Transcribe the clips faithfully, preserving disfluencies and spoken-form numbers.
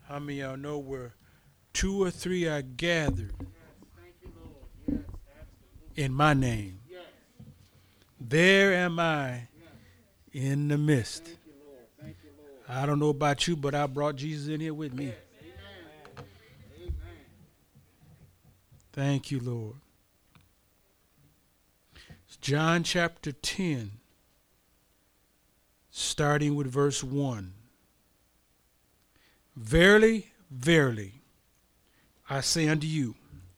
How many of y'all know where two or three are gathered in my name? There am I in the midst. I don't know about you, but I brought Jesus in here with me. Thank you, Lord. It's John chapter ten, starting with verse one. Verily, verily, I say unto you,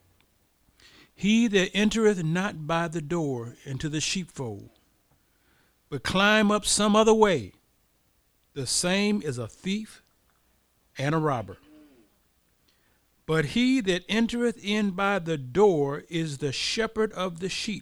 he that entereth not by the door into the sheepfold, but climb up some other way, the same is a thief and a robber. But he that entereth in by the door is the shepherd of the sheep.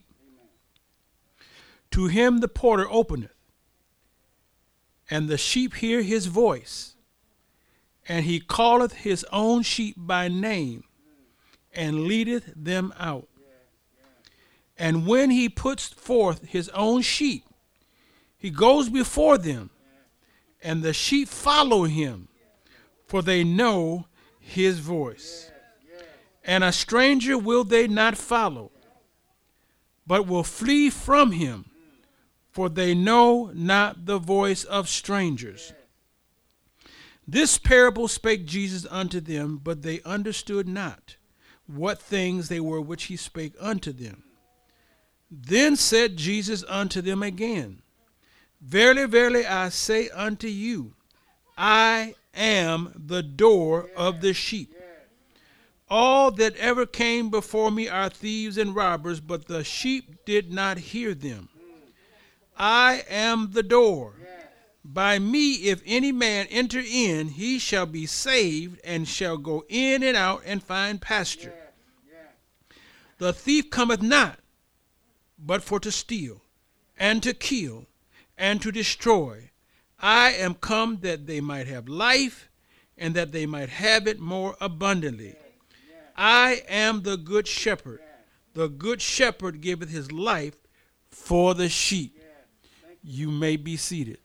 To him the porter openeth, and the sheep hear his voice. And he calleth his own sheep by name, and leadeth them out. And when he puts forth his own sheep, he goes before them, and the sheep follow him, for they know his voice. And a stranger will they not follow, but will flee from him, for they know not the voice of strangers. This parable spake Jesus unto them, but they understood not what things they were which he spake unto them. Then said Jesus unto them again, Verily, verily, I say unto you, I am the door of the sheep. All that ever came before me are thieves and robbers, but the sheep did not hear them. I am the door. By me, if any man enter in, he shall be saved, and shall go in and out and find pasture. The thief cometh not, but for to steal, and to kill, and to destroy. I am come that they might have life, and that they might have it more abundantly. I am the good shepherd. The good shepherd giveth his life for the sheep. You may be seated.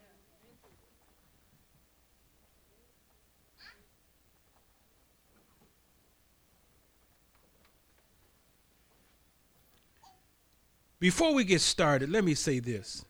Before we get started, let me say this.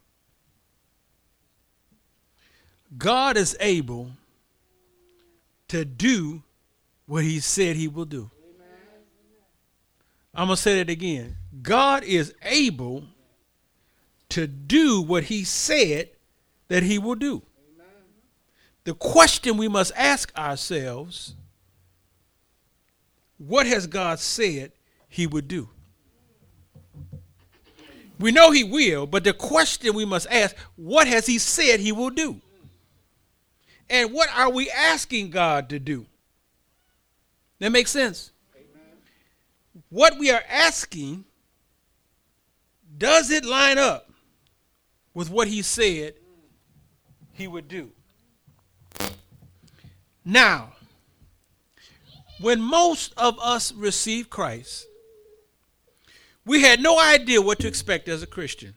God is able to do what he said he will do. I'm going to say that again. God is able to do what he said that he will do. The question we must ask ourselves, what has God said he would do? We know he will, but the question we must ask, what has he said he will do? And what are we asking God to do? That makes sense? Amen. What we are asking, does it line up with what he said he would do? Now, when most of us receive Christ, we had no idea what to expect as a Christian.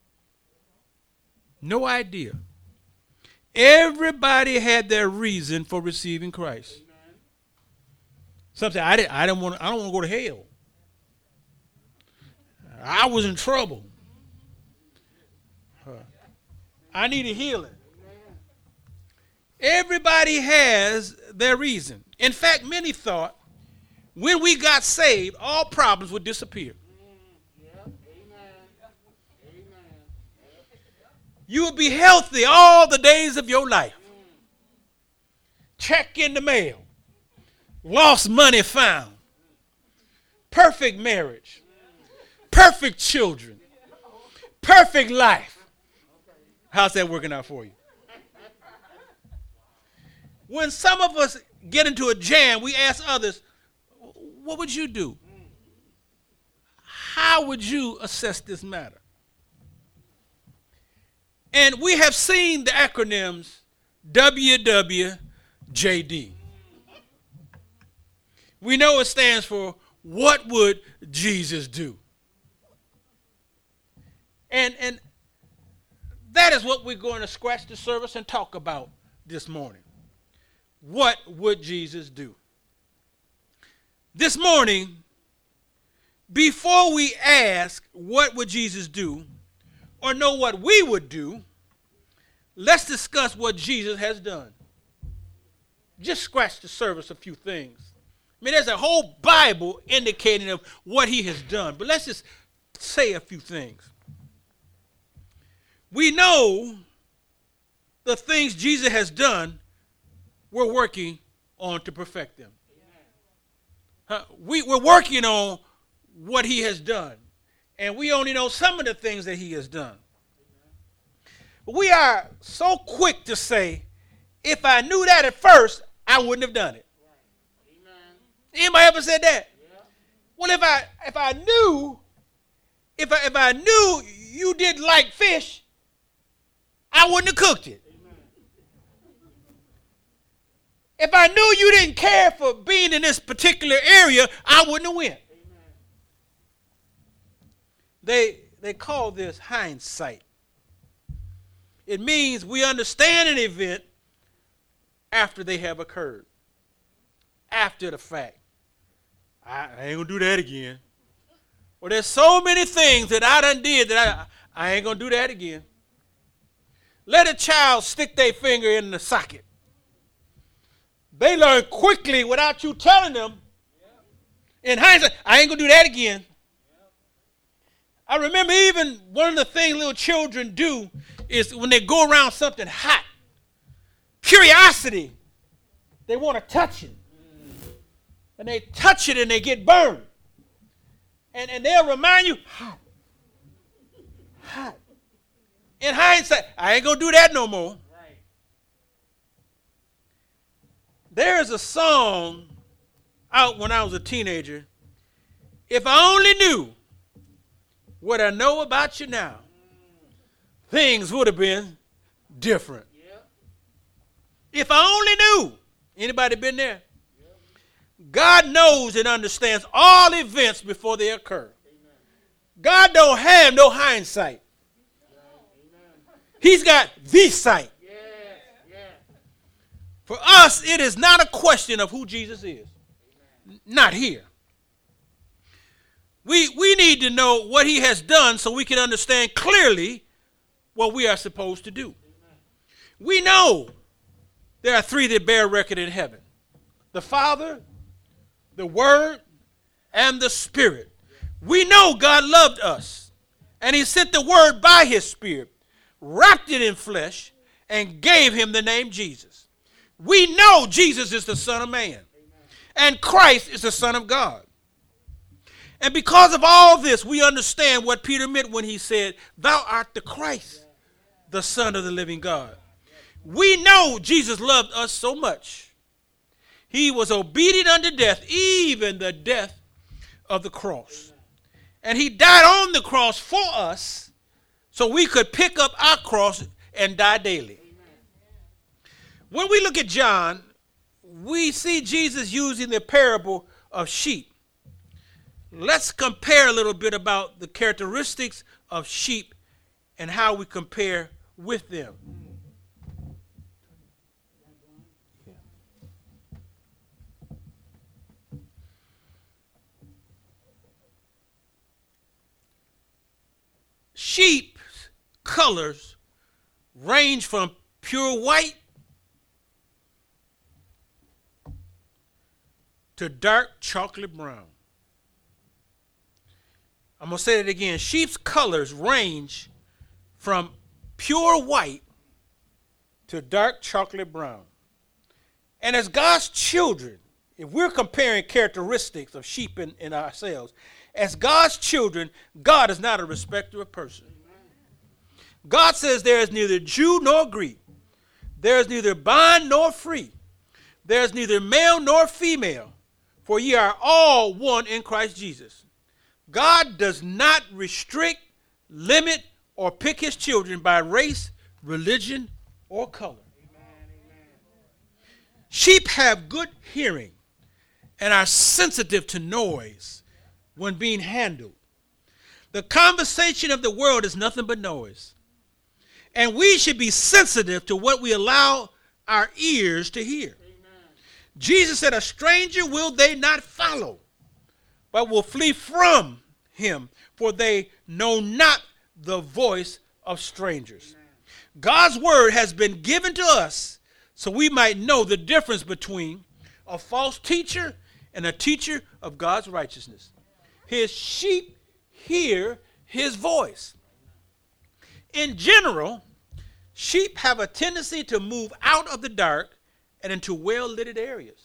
No idea. Everybody had their reason for receiving Christ. Something I didn't. I didn't want. I don't want to go to hell. I was in trouble. Uh, I needed healing. Everybody has their reason. In fact, many thought when we got saved, all problems would disappear. You will be healthy all the days of your life. Check in the mail. Lost money found. Perfect marriage. Perfect children. Perfect life. How's that working out for you? When some of us get into a jam, we ask others, what would you do? How would you assess this matter? And we have seen the acronyms W W J D. We know it stands for, what would Jesus do? And, and that is what we're going to scratch the surface and talk about this morning. what would Jesus do? This morning, before we ask what would Jesus do or know what we would do, let's discuss what Jesus has done. Just scratch the surface a few things. I mean, there's a whole Bible indicating of what he has done, but let's just say a few things. We know the things Jesus has done, we're working on to perfect them. Uh, we, we're working on what he has done, and we only know some of the things that he has done. But we are so quick to say, if I knew that at first, I wouldn't have done it. Anybody ever said that? Yeah. Well, if I if I knew, if I if I knew you didn't like fish, I wouldn't have cooked it. Amen. If I knew you didn't care for being in this particular area, I wouldn't have went. Amen. They they call this hindsight. It means we understand an event after they have occurred, after the fact. I, I ain't gonna do that again. Well, there's so many things that I done did that I, I ain't gonna do that again. Let a child stick their finger in the socket. They learn quickly without you telling them. In hindsight, I ain't gonna do that again. I remember even one of the things little children do is when they go around something hot, curiosity, they want to touch it. And they touch it and they get burned. And, and they'll remind you, hot, hot. In hindsight, I ain't going to do that no more. Right. There is a song out when I was a teenager. If I only knew what I know about you now, things would have been different. Yeah. If I only knew. Anybody been there? God knows and understands all events before they occur. Amen. God don't have no hindsight. Amen. He's got the sight. Yes. Yes. For us, it is not a question of who Jesus is. Amen. Not here. We, we need to know what he has done so we can understand clearly what we are supposed to do. Amen. We know there are three that bear record in heaven. The Father, the Word, and the Spirit. We know God loved us, and he sent the Word by his Spirit, wrapped it in flesh, and gave him the name Jesus. We know Jesus is the Son of Man, and Christ is the Son of God. And because of all this, we understand what Peter meant when he said, "Thou art the Christ, the Son of the living God." We know Jesus loved us so much. He was obedient unto death, even the death of the cross. And he died on the cross for us so we could pick up our cross and die daily. When we look at John, we see Jesus using the parable of sheep. Let's compare a little bit about the characteristics of sheep and how we compare with them. Sheep's colors range from pure white to dark chocolate brown. I'm going to say it again. Sheep's colors range from pure white to dark chocolate brown. And as God's children, if we're comparing characteristics of sheep in, in ourselves, as God's children, God is not a respecter of person. God says there is neither Jew nor Greek. There is neither bond nor free. There is neither male nor female. For ye are all one in Christ Jesus. God does not restrict, limit, or pick his children by race, religion, or color. Amen, amen. Sheep have good hearing and are sensitive to noise when being handled. The conversation of the world is nothing but noise. And we should be sensitive to what we allow our ears to hear. Amen. Jesus said, a stranger will they not follow, but will flee from him, for they know not the voice of strangers. Amen. God's word has been given to us so we might know the difference between a false teacher and a teacher of God's righteousness. His sheep hear his voice. In general, sheep have a tendency to move out of the dark and into well-lit areas.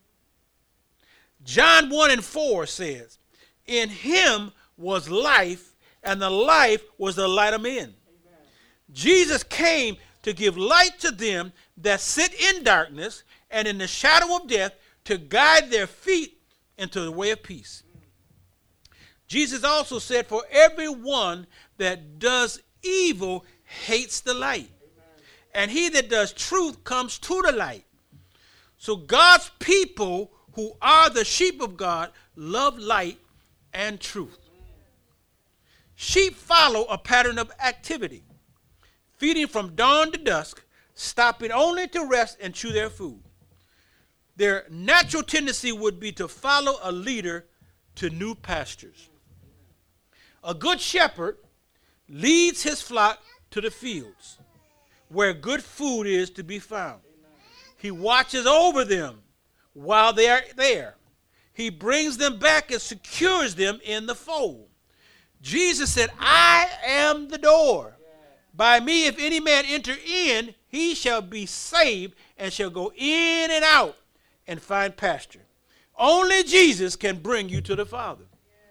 John one and four says, in him was life, and the life was the light of men. Amen. Jesus came to give light to them that sit in darkness and in the shadow of death, to guide their feet into the way of peace. Jesus also said, for everyone that does evil hates the light, and he that does truth comes to the light. So God's people who are the sheep of God love light and truth. Sheep follow a pattern of activity, feeding from dawn to dusk, stopping only to rest and chew their food. Their natural tendency would be to follow a leader to new pastures. A good shepherd leads his flock to the fields where good food is to be found. He watches over them while they are there. He brings them back and secures them in the fold. Jesus said, I am the door. By me, if any man enter in, he shall be saved and shall go in and out and find pasture. Only Jesus can bring you to the Father.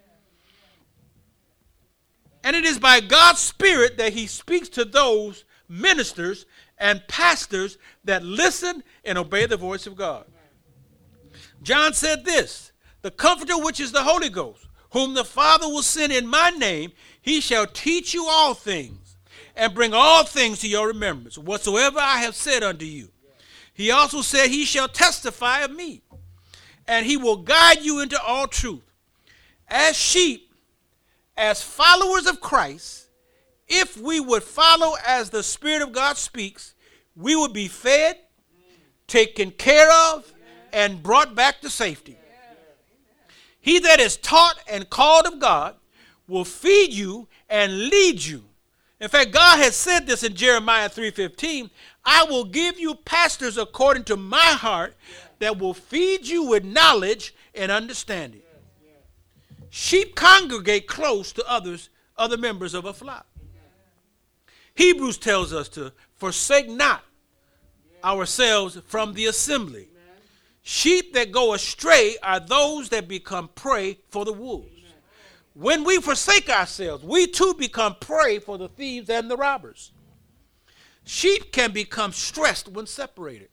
And it is by God's Spirit that he speaks to those ministers and pastors that listen and obey the voice of God. John said this, the Comforter, which is the Holy Ghost, whom the Father will send in my name, he shall teach you all things and bring all things to your remembrance, whatsoever I have said unto you. He also said, he shall testify of me, and he will guide you into all truth. As sheep, as followers of Christ, if we would follow as the Spirit of God speaks, we would be fed, taken care of, and brought back to safety. He that is taught and called of God will feed you and lead you. In fact, God has said this in Jeremiah three fifteen, I will give you pastors according to my heart that will feed you with knowledge and understanding. Sheep congregate close to others, other members of a flock. Hebrews tells us to forsake not ourselves from the assembly. Sheep that go astray are those that become prey for the wolves. When we forsake ourselves, we too become prey for the thieves and the robbers. Sheep can become stressed when separated.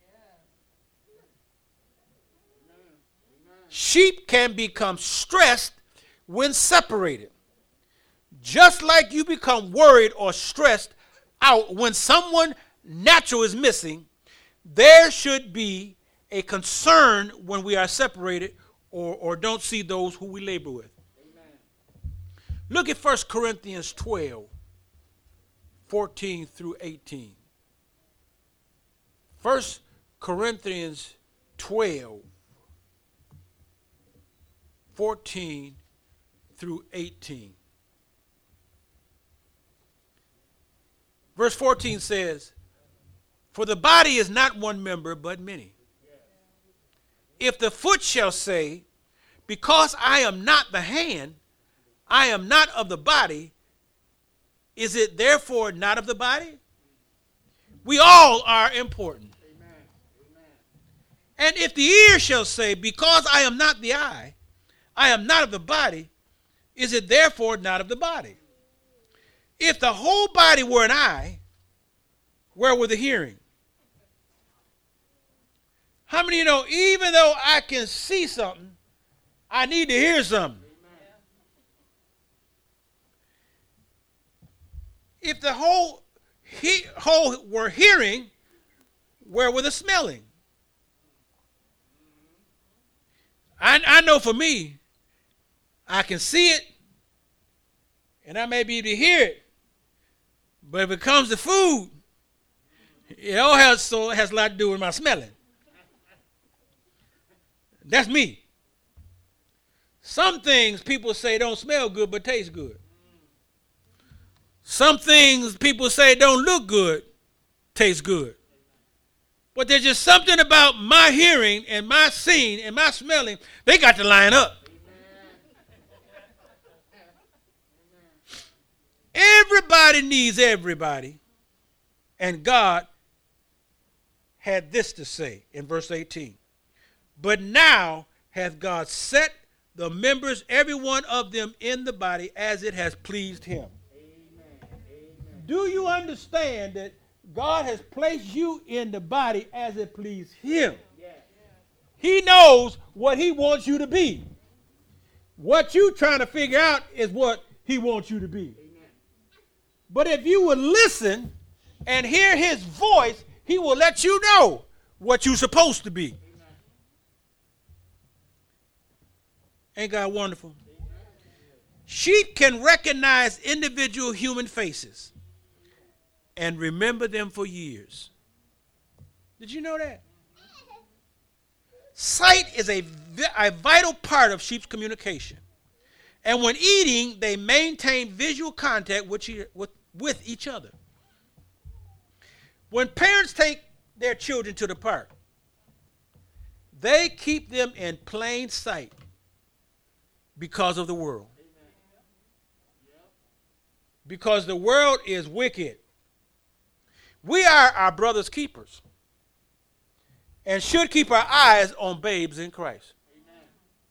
Sheep can become stressed when separated. Just like you become worried or stressed out when someone natural is missing, there should be a concern when we are separated or, or don't see those who we labor with. Amen. Look at First Corinthians twelve, fourteen through eighteen. First Corinthians twelve, fourteen through eighteen. Verse fourteen says, for the body is not one member, but many. If the foot shall say, because I am not the hand, I am not of the body, is it therefore not of the body? We all are important. Amen. Amen. And if the ear shall say, because I am not the eye, I am not of the body, is it therefore not of the body? If the whole body were an eye, where were the hearing? How many of you know, even though I can see something, I need to hear something? Amen. If the whole, he, whole were hearing, where were the smelling? I, I know for me, I can see it, and I may be able to hear it, but if it comes to food, it all has, so it has a lot to do with my smelling. That's me. Some things people say don't smell good but taste good. Some things people say don't look good, taste good. But there's just something about my hearing and my seeing and my smelling, they got to line up. Everybody needs everybody. And God had this to say in verse eighteen. But now hath God set the members, every one of them, in the body as it has pleased him. Amen. Amen. Do you understand that God has placed you in the body as it pleased him? Yes. He knows what he wants you to be. What you trying to figure out is what he wants you to be. Amen. But if you will listen and hear his voice, he will let you know what you're supposed to be. Amen. Ain't God wonderful? Amen. Sheep can recognize individual human faces and remember them for years. Did you know that? Sight is a, a vital part of sheep's communication. And when eating, they maintain visual contact with, with, with each other. When parents take their children to the park, they keep them in plain sight because of the world. Because the world is wicked. We are our brother's keepers and should keep our eyes on babes in Christ. Amen.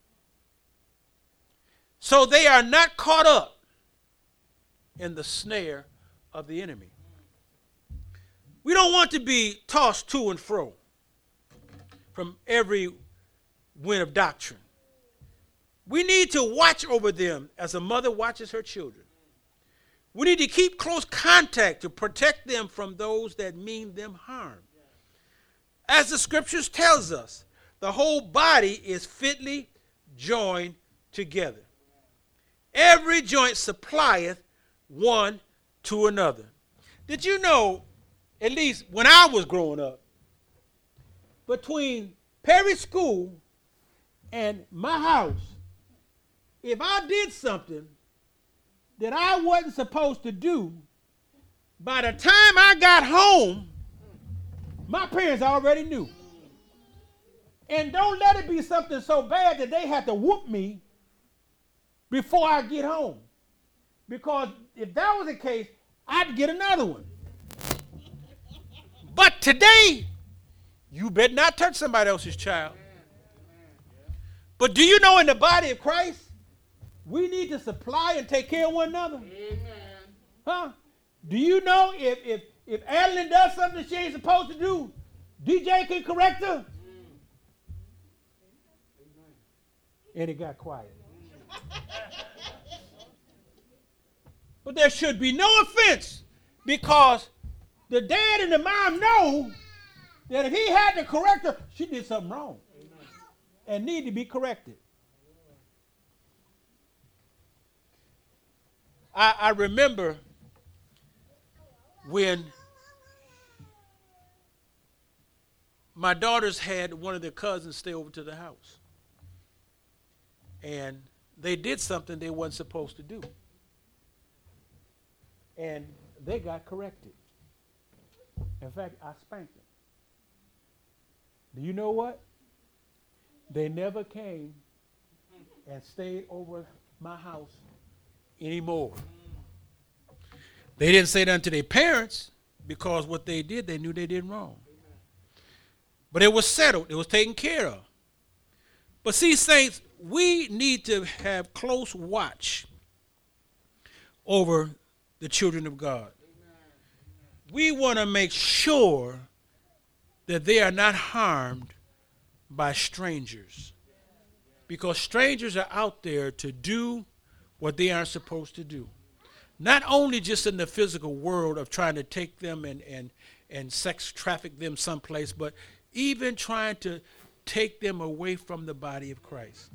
So they are not caught up in the snare of the enemy. We don't want to be tossed to and fro from every wind of doctrine. We need to watch over them as a mother watches her children. We need to keep close contact to protect them from those that mean them harm. As the scriptures tells us, the whole body is fitly joined together. Every joint supplieth one to another. Did you know, at least when I was growing up, between Perry School and my house, if I did something that I wasn't supposed to do, by the time I got home, my parents already knew. And don't let it be something so bad that they have to whoop me before I get home. Because if that was the case, I'd get another one. But today, you better not touch somebody else's child. But do you know in the body of Christ, we need to supply and take care of one another? Amen. Huh? Do you know if if if Adeline does something she ain't supposed to do, D J can correct her? Mm. And it got quiet. But there should be no offense, because the dad and the mom know that if he had to correct her, she did something wrong. Amen. And need to be corrected. I, I remember when my daughters had one of their cousins stay over to the house. And they did something they weren't supposed to do. And they got corrected. In fact, I spanked them. Do you know what? They never came and stayed over my house anymore. They didn't say that to their parents, because what they did, they knew they did wrong. But it was settled. It was taken care of. But see, saints, we need to have close watch over the children of God. We want to make sure that they are not harmed by strangers, because strangers are out there to do what they aren't supposed to do. Not only just in the physical world of trying to take them and, and, and sex traffic them someplace, but even trying to take them away from the body of Christ.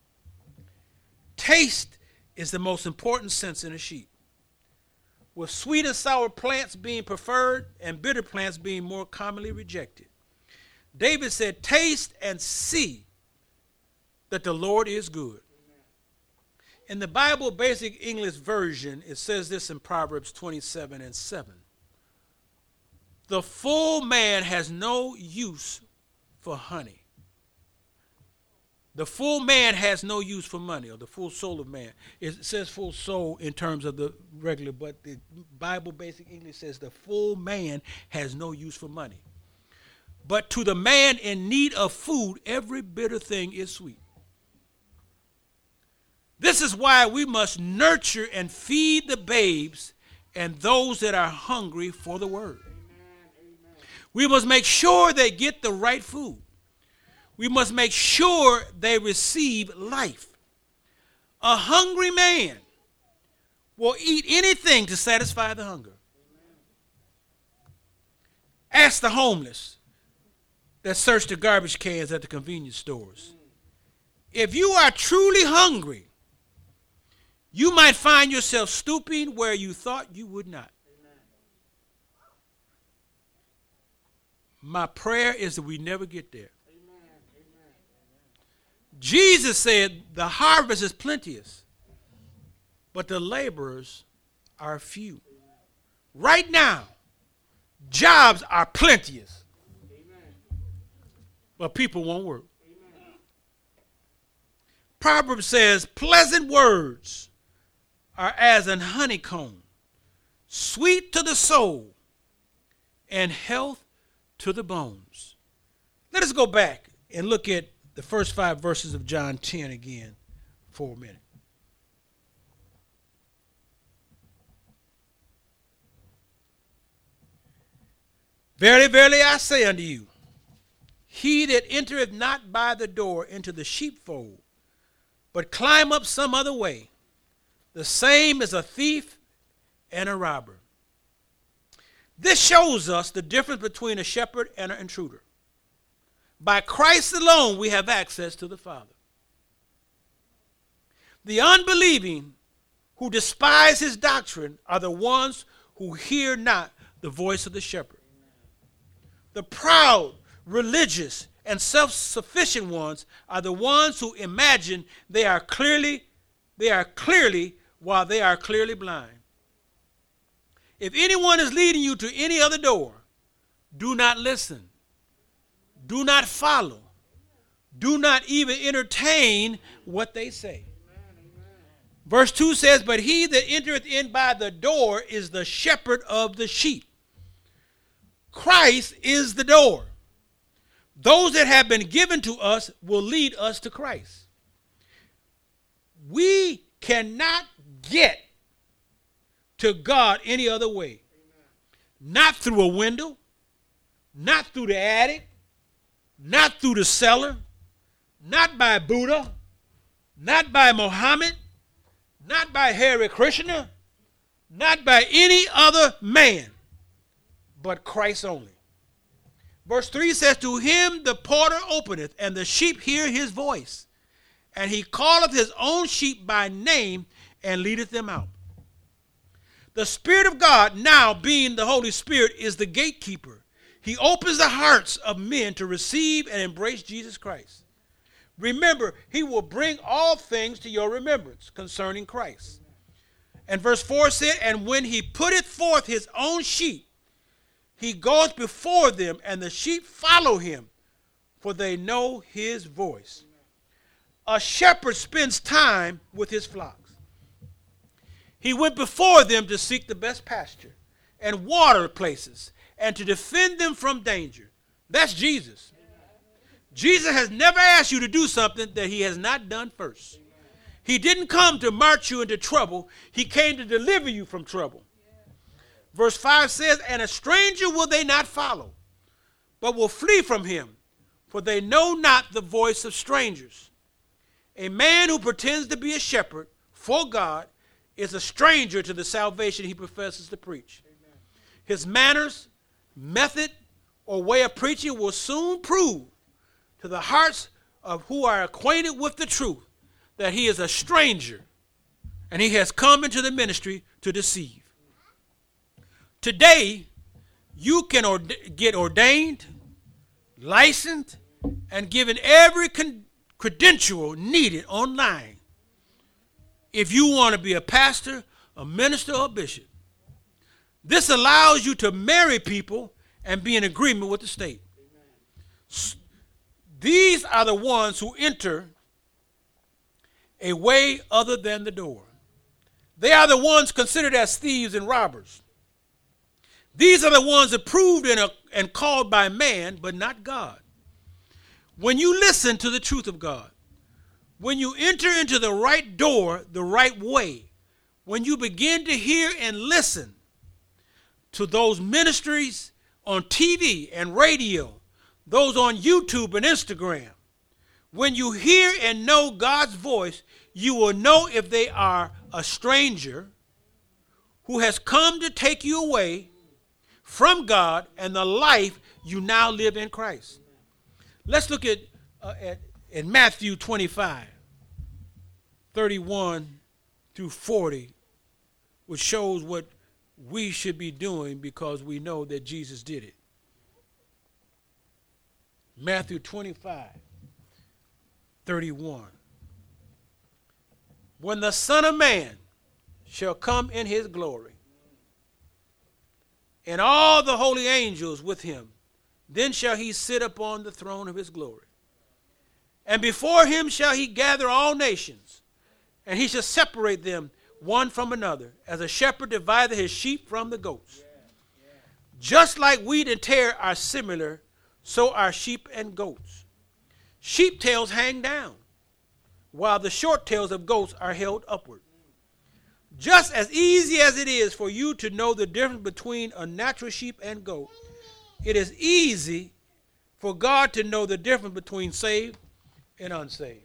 Taste is the most important sense in a sheep, with sweet and sour plants being preferred and bitter plants being more commonly rejected. David said, taste and see that the Lord is good. In the Bible Basic English Version, it says this in Proverbs twenty-seven and seven. The full man has no use for honey. The full man has no use for money, or the full soul of man. It says full soul in terms of the regular, but the Bible Basic English says the full man has no use for money. But to the man in need of food, every bitter thing is sweet. This is why we must nurture and feed the babes and those that are hungry for the word. Amen, amen. We must make sure they get the right food. We must make sure they receive life. A hungry man will eat anything to satisfy the hunger. Amen. Ask the homeless that search the garbage cans at the convenience stores. If you are truly hungry, you might find yourself stooping where you thought you would not. Amen. My prayer is that we never get there. Amen. Amen. Jesus said the harvest is plenteous, but the laborers are few. Amen. Right now, jobs are plenteous, Amen. But people won't work. Amen. Proverbs says pleasant words are as an honeycomb, sweet to the soul and health to the bones. Let us go back and look at the first five verses of John ten again for a minute. Verily, verily, I say unto you, he that entereth not by the door into the sheepfold, but climb up some other way, the same is a thief and a robber. This shows us the difference between a shepherd and an intruder. By Christ alone, we have access to the Father. The unbelieving who despise his doctrine are the ones who hear not the voice of the shepherd. The proud, religious, and self-sufficient ones are the ones who imagine they are clearly, they are clearly while they are clearly blind. If anyone is leading you to any other door, do not listen. Do not follow. Do not even entertain what they say. Amen, amen. Verse two says, but he that entereth in by the door is the shepherd of the sheep. Christ is the door. Those that have been given to us will lead us to Christ. We cannot get to God any other way. Amen. Not through a window, not through the attic, not through the cellar, not by Buddha, not by Muhammad, not by Hare Krishna, not by any other man, but Christ only. Verse three says, to him the porter openeth, and the sheep hear his voice. And he calleth his own sheep by name, and leadeth them out. The Spirit of God, now being the Holy Spirit, is the gatekeeper. He opens the hearts of men to receive and embrace Jesus Christ. Remember, he will bring all things to your remembrance concerning Christ. And verse four said, and when he putteth forth his own sheep, he goes before them, and the sheep follow him, for they know his voice. A shepherd spends time with his flocks. He went before them to seek the best pasture and water places and to defend them from danger. That's Jesus. Jesus has never asked you to do something that he has not done first. He didn't come to march you into trouble. He came to deliver you from trouble. Verse five says, and a stranger will they not follow, but will flee from him, for they know not the voice of strangers. A man who pretends to be a shepherd for God is a stranger to the salvation he professes to preach. Amen. His manners, method, or way of preaching will soon prove to the hearts of who are acquainted with the truth that he is a stranger and he has come into the ministry to deceive. Today, you can ord- get ordained, licensed, and given every con- credential needed online if you want to be a pastor, a minister, or a bishop. This allows you to marry people and be in agreement with the state. Amen. These are the ones who enter a way other than the door. They are the ones considered as thieves and robbers. These are the ones approved and, uh, and called by man, but not God. When you listen to the truth of God, when you enter into the right door, the right way, when you begin to hear and listen to those ministries on T V and radio, those on YouTube and Instagram, when you hear and know God's voice, you will know if they are a stranger who has come to take you away from God and the life you now live in Christ. Let's look at, uh, at in Matthew twenty-five, thirty-one through forty, which shows what we should be doing because we know that Jesus did it. Matthew twenty-five, thirty-one. When the Son of Man shall come in his glory, and all the holy angels with him, then shall he sit upon the throne of his glory. And before him shall he gather all nations, and he shall separate them one from another, as a shepherd divideth his sheep from the goats. Yeah, yeah. Just like wheat and tare are similar, so are sheep and goats. Sheep tails hang down, while the short tails of goats are held upward. Just as easy as it is for you to know the difference between a natural sheep and goat, it is easy for God to know the difference between saved and unsaved.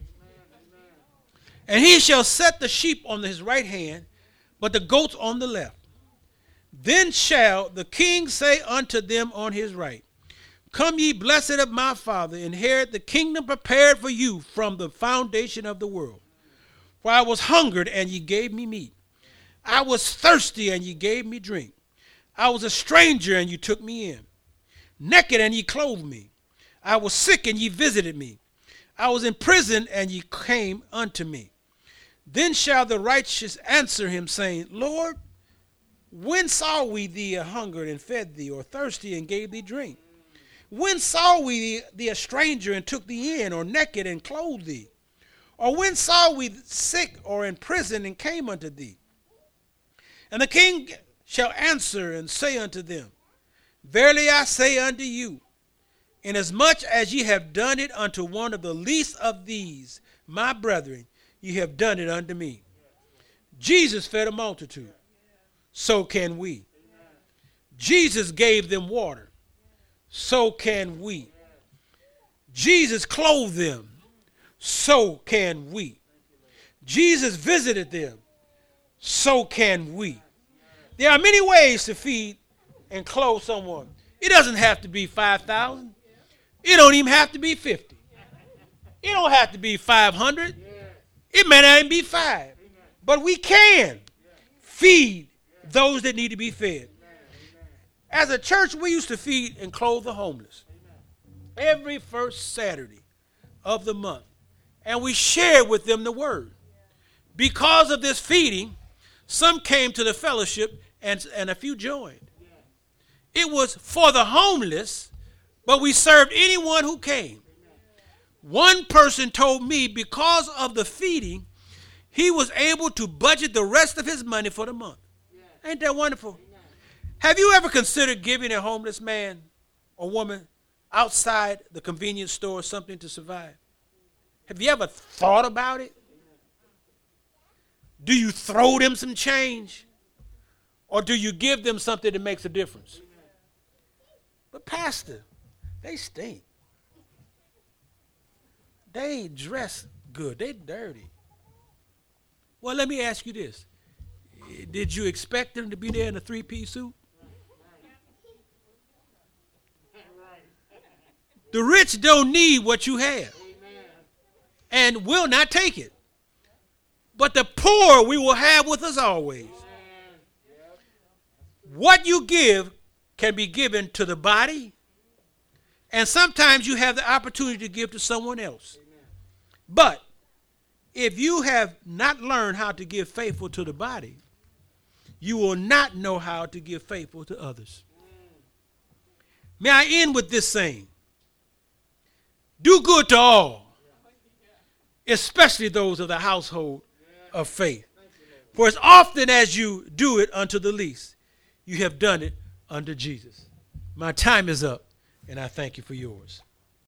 And he shall set the sheep on his right hand, but the goats on the left. Then shall the king say unto them on his right, Come ye blessed of my Father, inherit the kingdom prepared for you from the foundation of the world. For I was hungered, and ye gave me meat. I was thirsty, and ye gave me drink. I was a stranger, and ye took me in. Naked, and ye clothed me. I was sick, and ye visited me. I was in prison, and ye came unto me. Then shall the righteous answer him, saying, Lord, when saw we thee a hungered and fed thee, or thirsty and gave thee drink? When saw we thee, thee a stranger and took thee in, or naked and clothed thee? Or when saw we sick or in prison and came unto thee? And the king shall answer and say unto them, Verily I say unto you, inasmuch as ye have done it unto one of the least of these, my brethren, ye have done it unto me. Jesus fed a multitude. So can we. Jesus gave them water. So can we. Jesus clothed them. So can we. Jesus visited them. So can we. There are many ways to feed and clothe someone. It doesn't have to be five thousand. It don't even have to be fifty. It don't have to be five hundred. It may not even be five. But we can feed those that need to be fed. As a church, we used to feed and clothe the homeless every first Saturday of the month. And we shared with them the word. Because of this feeding, some came to the fellowship and, and a few joined. It was for the homeless, but we served anyone who came. One person told me because of the feeding, he was able to budget the rest of his money for the month. Ain't that wonderful? Have you ever considered giving a homeless man or woman outside the convenience store something to survive? Have you ever thought about it? Do you throw them some change? Or do you give them something that makes a difference? But pastor, they stink. They ain't dressed good. They dirty. Well, let me ask you this. Did you expect them to be there in a three-piece suit? The rich don't need what you have and will not take it. But the poor we will have with us always. What you give can be given to the body, and sometimes you have the opportunity to give to someone else. But if you have not learned how to give faithful to the body, you will not know how to give faithful to others. May I end with this saying? Do good to all, especially those of the household of faith. For as often as you do it unto the least, you have done it unto Jesus. My time is up, and I thank you for yours.